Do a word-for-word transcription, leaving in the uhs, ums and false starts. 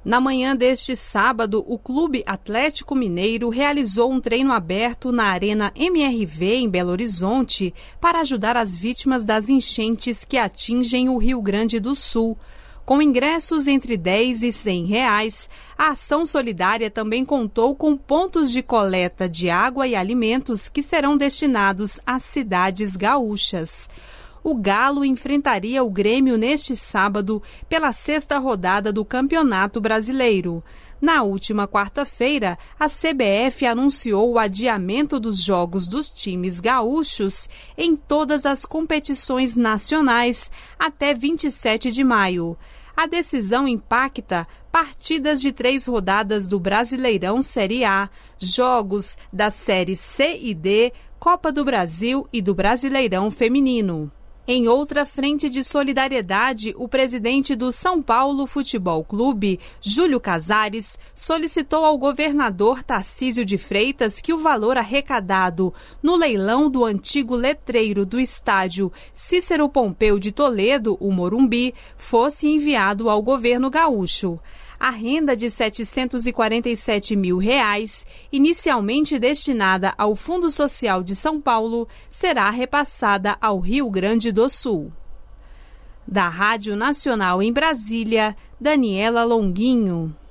Na manhã deste sábado, o Clube Atlético Mineiro realizou um treino aberto na Arena M R V, em Belo Horizonte, para ajudar as vítimas das enchentes que atingem o Rio Grande do Sul. Com ingressos entre dez e cem reais, a ação solidária também contou com pontos de coleta de água e alimentos que serão destinados às cidades gaúchas. O Galo enfrentaria o Grêmio neste sábado pela sexta rodada do Campeonato Brasileiro. Na última quarta-feira, a C B F anunciou o adiamento dos jogos dos times gaúchos em todas as competições nacionais até vinte e sete de maio. A decisão impacta partidas de três rodadas do Brasileirão Série A, jogos das séries C e D, Copa do Brasil e do Brasileirão Feminino. Em outra frente de solidariedade, o presidente do São Paulo Futebol Clube, Júlio Casares, solicitou ao governador Tarcísio de Freitas que o valor arrecadado no leilão do antigo letreiro do estádio Cícero Pompeu de Toledo, o Morumbi, fosse enviado ao governo gaúcho. A renda de setecentos e quarenta e sete mil reais, inicialmente destinada ao Fundo Social de São Paulo, será repassada ao Rio Grande do Sul. Da Rádio Nacional em Brasília, Daniela Longuinho.